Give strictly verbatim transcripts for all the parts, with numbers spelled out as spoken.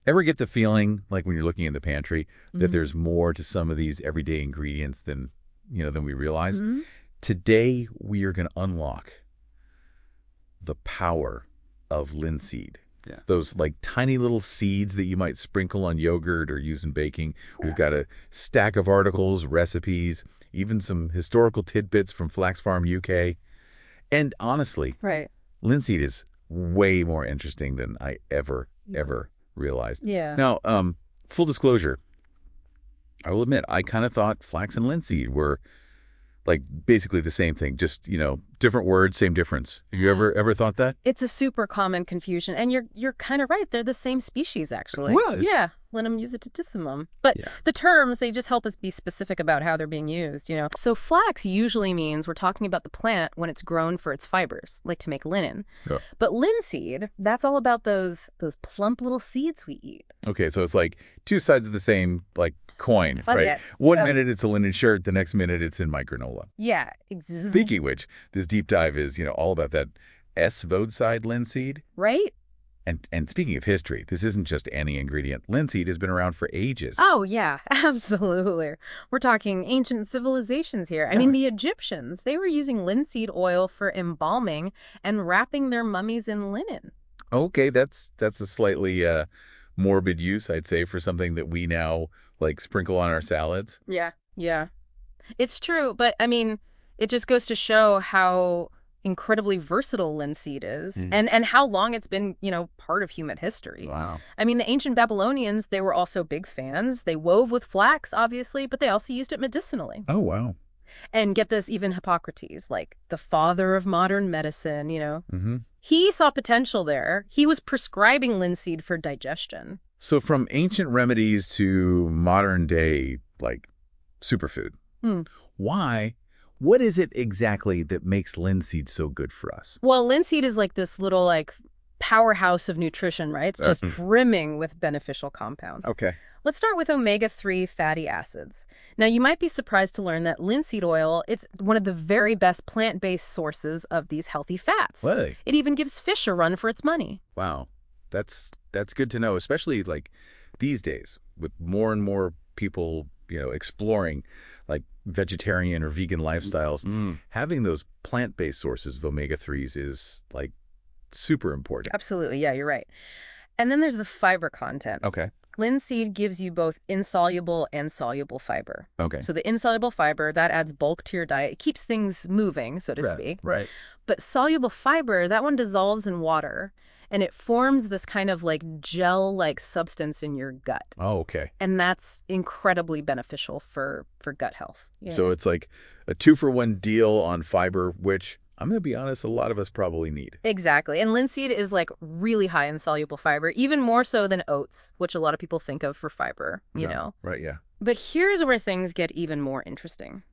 Ever get the feeling, like when you're looking in the pantry, that Mm-hmm. there's more to some of these everyday ingredients than, you know, than we realize? Mm-hmm. Today, we are going to unlock the power of linseed. Yeah. Those like tiny little seeds that you might sprinkle on yogurt or use in baking. We've got a stack of articles, recipes, even some historical tidbits from Flax Farm U K. And honestly, Right. linseed is way more interesting than I ever, ever realized. Yeah. Now, um, full disclosure, I will admit, I kind of thought flax and linseed were like basically the same thing, just, you know, different words, same difference. Have you ever ever thought that? It's a super common confusion, and you're you're kind of right. They're the same species, actually. Well- yeah, Linum usitisssimum. But Yeah. the terms, they just help us be specific about how they're being used, you know. So flax usually means we're talking about the plant when it's grown for its fibers, like to make linen. Yeah. But linseed, that's all about those those plump little seeds we eat. Okay, so it's like two sides of the same like coin, Oh, right? yes. One Yeah. minute it's a linen shirt, the next minute it's in my granola. Yeah, exactly. Speaking of which, this deep dive is, you know, all about that S. vodeside linseed. Right? And and speaking of history, this isn't just any ingredient. Linseed has been around for ages. Oh, yeah, absolutely. We're talking ancient civilizations here. I mean, the Egyptians, they were using linseed oil for embalming and wrapping their mummies in linen. Okay, that's that's a slightly uh, morbid use, I'd say, for something that we now like sprinkle on our salads. Yeah, yeah. It's true, but I mean, it just goes to show how incredibly versatile linseed is Mhm. and, and how long it's been, you know, part of human history. Wow. I mean, the ancient Babylonians, they were also big fans. They wove with flax, obviously, but they also used it medicinally. Oh, wow. And get this, even Hippocrates, like the father of modern medicine, you know, Mm-hmm. he saw potential there. He was prescribing linseed for digestion. So from ancient remedies to modern day, like, superfood, Hmm. why, what is it exactly that makes linseed so good for us? Well, linseed is like this little, like, powerhouse of nutrition, right? It's just brimming with beneficial compounds. Okay. Let's start with omega three fatty acids. Now, you might be surprised to learn that linseed oil, it's one of the very best plant-based sources of these healthy fats. Really? It even gives fish a run for its money. Wow. That's, that's good to know, especially like these days with more and more people, you know, exploring like vegetarian or vegan lifestyles. Mm. Having those plant-based sources of omega threes is like super important. Absolutely, yeah, you're right. And then there's the fiber content. Okay. Linseed gives you both insoluble and soluble fiber. Okay. So the insoluble fiber, that adds bulk to your diet. It keeps things moving, so to speak. Right. But soluble fiber, that one dissolves in water, and it forms this kind of like gel-like substance in your gut. Oh, okay. And that's incredibly beneficial for, for gut health. Yeah. So it's like a two-for-one deal on fiber, which I'm going to be honest, a lot of us probably need. Exactly. And linseed is like really high in soluble fiber, even more so than oats, which a lot of people think of for fiber, you Yeah. know. Right, yeah. But here's where things get even more interesting.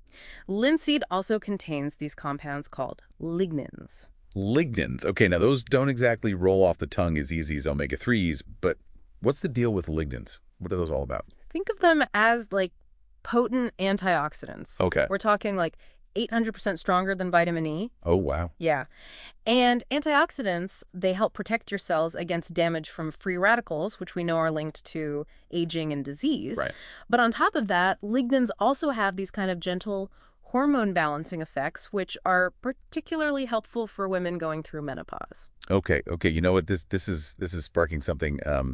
Linseed also contains these compounds called lignans. Lignans. Okay, now those don't exactly roll off the tongue as easy as omega threes, but what's the deal with lignans? What are those all about? Think of them as like potent antioxidants. Okay. We're talking like eight hundred percent stronger than vitamin E. Oh, wow. Yeah. And antioxidants, they help protect your cells against damage from free radicals, which we know are linked to aging and disease. Right. But on top of that, lignans also have these kind of gentle hormone balancing effects, which are particularly helpful for women going through menopause. Okay, okay. You know what? This this is this is sparking something. Um,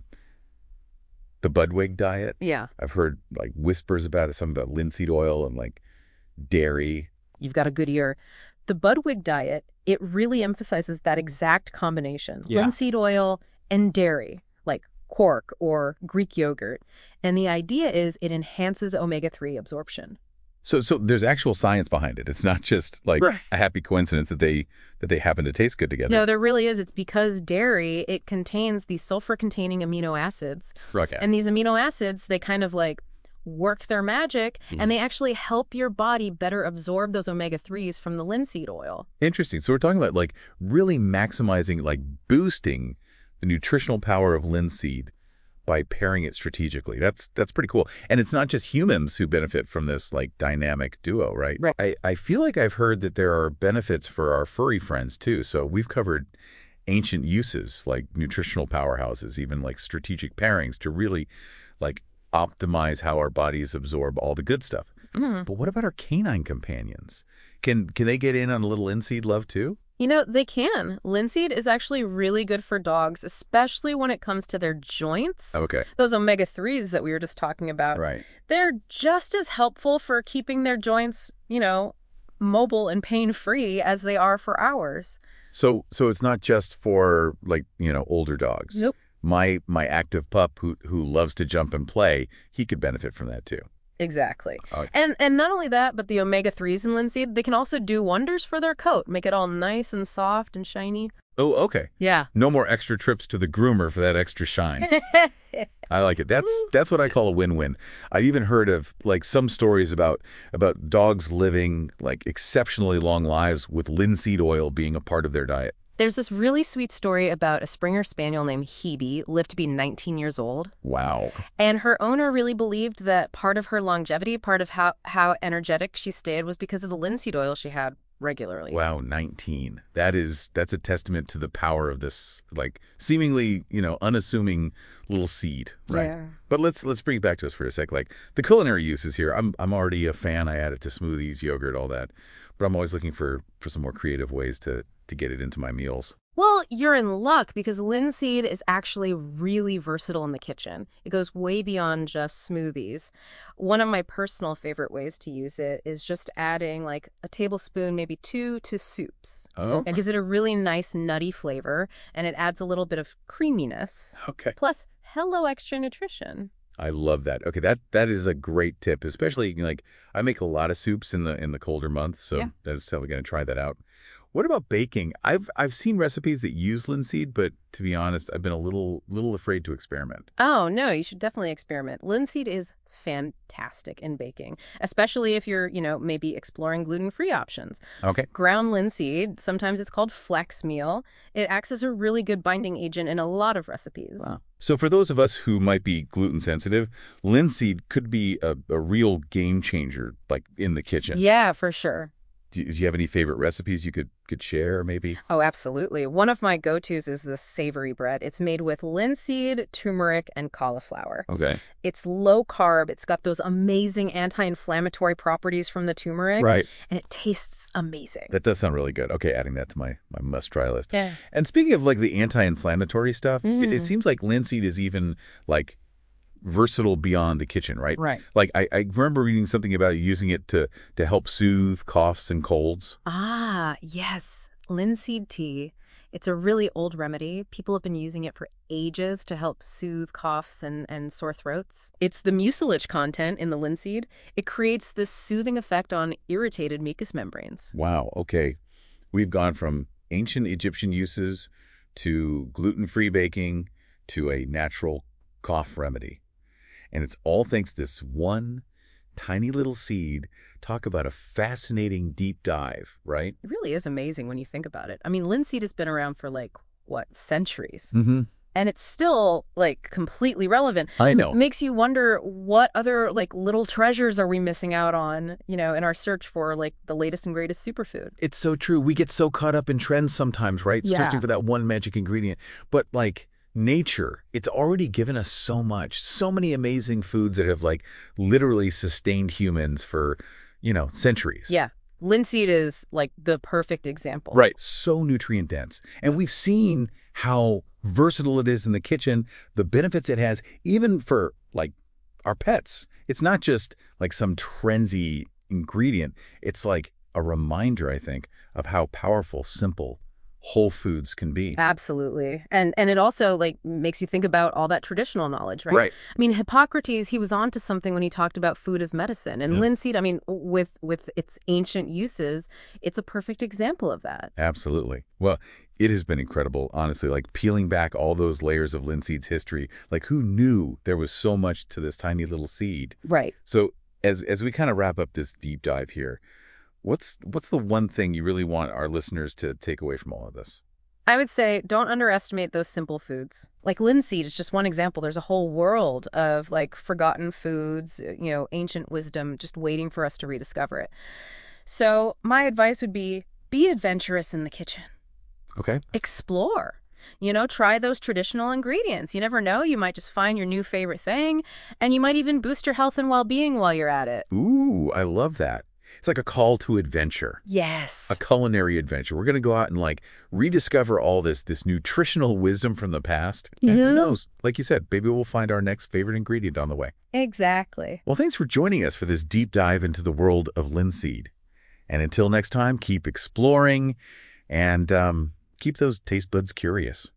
the Budwig diet. Yeah. I've heard like whispers about it, something about linseed oil and like dairy. You've got a good ear. The Budwig diet, it really emphasizes that exact combination. Yeah. Linseed oil and dairy, like quark or Greek yogurt. And the idea is it enhances omega three absorption. So so there's actual science behind it. It's not just like Right. a happy coincidence that they that they happen to taste good together. No, there really is. It's because dairy, it contains these sulfur-containing amino acids. Okay. And these amino acids, they kind of like work their magic, and they actually help your body better absorb those omega threes from the linseed oil. Interesting. So we're talking about like really maximizing, like boosting the nutritional power of linseed by pairing it strategically. That's that's pretty cool. And it's not just humans who benefit from this like dynamic duo, right? Right. I, I feel like I've heard that there are benefits for our furry friends too. So we've covered ancient uses like nutritional powerhouses, even like strategic pairings to really like optimize how our bodies absorb all the good stuff. Mm. But what about our canine companions? Can can they get in on a little linseed love too? You know, they can. Linseed is actually really good for dogs, especially when it comes to their joints. Okay. Those omega threes that we were just talking about. Right. They're just as helpful for keeping their joints, you know, mobile and pain-free as they are for ours. So so it's not just for like, you know, older dogs. Nope. My my active pup who who loves to jump and play, he could benefit from that too. Exactly. Uh, And and not only that, but the omega threes in linseed, they can also do wonders for their coat, make it all nice and soft and shiny. Oh, okay. Yeah. No more extra trips to the groomer for that extra shine. I like it. That's that's what I call a win-win. I've even heard of like some stories about about dogs living like exceptionally long lives with linseed oil being a part of their diet. There's this really sweet story about a Springer Spaniel named Hebe, lived to be nineteen years old. Wow. And her owner really believed that part of her longevity, part of how, how energetic she stayed was because of the linseed oil she had regularly. Wow, nineteen. That is that's a testament to the power of this like seemingly, you know, unassuming little seed, right? Yeah. But let's let's bring it back to us for a sec. Like the culinary uses here. I'm I'm already a fan. I add it to smoothies, yogurt, all that. But I'm always looking for for some more creative ways to to get it into my meals. Well, you're in luck because linseed is actually really versatile in the kitchen. It goes way beyond just smoothies. One of my personal favorite ways to use it is just adding like a tablespoon, maybe two, to soups. Oh, It gives it a really nice nutty flavor, and it adds a little bit of creaminess. okay. Plus, hello extra nutrition. I love that. Okay, that that is a great tip, especially like I make a lot of soups in the in the colder months, so Yeah. that's definitely going to try that out. What about baking? I've I've seen recipes that use linseed, but to be honest, I've been a little little afraid to experiment. Oh, no, you should definitely experiment. Linseed is fantastic in baking, especially if you're, you know, maybe exploring gluten-free options. Okay. Ground linseed, sometimes it's called flex meal. It acts as a really good binding agent in a lot of recipes. Wow. So for those of us who might be gluten sensitive, linseed could be a, a real game changer, like in the kitchen. Yeah, for sure. Do you, do you have any favorite recipes you could could share, maybe? Oh, absolutely. One of my go-tos is the savory bread. It's made with linseed, turmeric, and cauliflower. Okay. It's low carb. It's got those amazing anti-inflammatory properties from the turmeric. Right. And it tastes amazing. That does sound really good. Okay, adding that to my my must try list. Yeah. And speaking of like the anti-inflammatory stuff, it, it Mm. seems like linseed is even like versatile beyond the kitchen, right? Right. Like I, I remember reading something about using it to to help soothe coughs and colds. Ah, yes. Linseed tea. It's a really old remedy. People have been using it for ages to help soothe coughs and, and sore throats. It's the mucilage content in the linseed. It creates this soothing effect on irritated mucous membranes. Wow. Okay, we've gone from ancient Egyptian uses to gluten-free baking to a natural cough remedy. And it's all thanks to this one tiny little seed. Talk about a fascinating deep dive, right? It really is amazing when you think about it. I mean, linseed has been around for like, what, centuries? Mm-hmm. And it's still like completely relevant. I know. Makes you wonder what other like little treasures are we missing out on, you know, in our search for like the latest and greatest superfood. It's so true. We get so caught up in trends sometimes, right? Yeah. Searching for that one magic ingredient. But like nature, it's already given us so much, so many amazing foods that have like literally sustained humans for, you know, centuries. Yeah. Linseed is like the perfect example. Right. So nutrient dense. And we've seen how versatile it is in the kitchen, the benefits it has, even for like our pets. It's not just like some trendy ingredient. It's like a reminder, I think, of how powerful, simple whole foods can be. Absolutely. And and it also like makes you think about all that traditional knowledge, right? Right. I mean, Hippocrates, he was onto something when he talked about food as medicine. And Yeah. linseed, I mean, with with its ancient uses, it's a perfect example of that. Absolutely. Well, it has been incredible, honestly, like peeling back all those layers of linseed's history. Like who knew there was so much to this tiny little seed? Right. So as as we kind of wrap up this deep dive here, what's what's the one thing you really want our listeners to take away from all of this? I would say don't underestimate those simple foods. Like linseed is just one example. There's a whole world of like forgotten foods, you know, ancient wisdom just waiting for us to rediscover it. So my advice would be be adventurous in the kitchen. Okay. Explore. You know, try those traditional ingredients. You never know, you might just find your new favorite thing, and you might even boost your health and well-being while you're at it. Ooh, I love that. It's like a call to adventure. Yes. A culinary adventure. We're going to go out and like rediscover all this this nutritional wisdom from the past. And who knows? Like you said, maybe we'll find our next favorite ingredient on the way. Exactly. Well, thanks for joining us for this deep dive into the world of linseed. And until next time, keep exploring and um, keep those taste buds curious.